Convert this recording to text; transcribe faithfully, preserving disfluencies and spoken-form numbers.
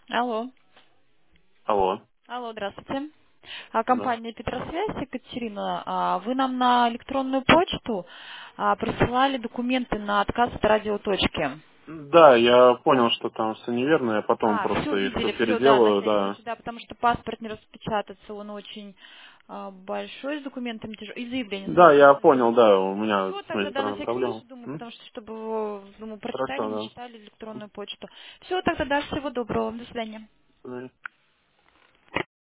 Алло. Алло, Алло, здравствуйте. А, да. Компания Петросвязь, Екатерина, а, вы нам на электронную почту а, присылали документы на отказ от радиоточки. Да, я понял, что там все неверно, я потом А, все просто их все видели, все, да, на переделаю, всякий да. случай, да, потому что паспорт не распечататься, он очень а, большой, с документами тяжелый, и заявление Да, сложно я написать. понял, да, у меня Все, с тогда, да, на монитором всякий случай, проблема. думаю, М? потому что, чтобы вы, думаю, прочитали, Хорошо, не да. читали электронную почту. Все, тогда, да, всего доброго, до свидания. До свидания.